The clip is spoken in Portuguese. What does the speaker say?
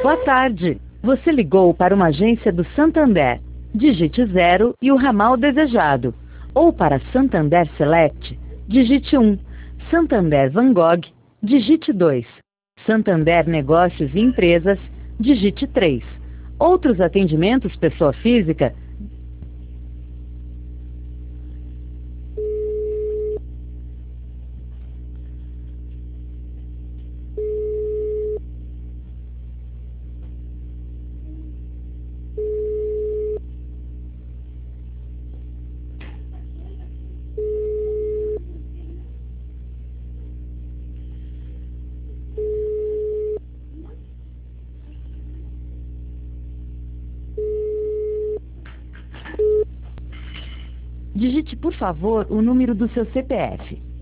Boa tarde. Você ligou para uma agência do Santander. Digite 0 e o ramal desejado. Ou para Santander Select, digite 1. Santander Van Gogh, digite 2. Santander Negócios e Empresas, digite 3. Outros atendimentos pessoa física, digite por favor o número do seu CPF.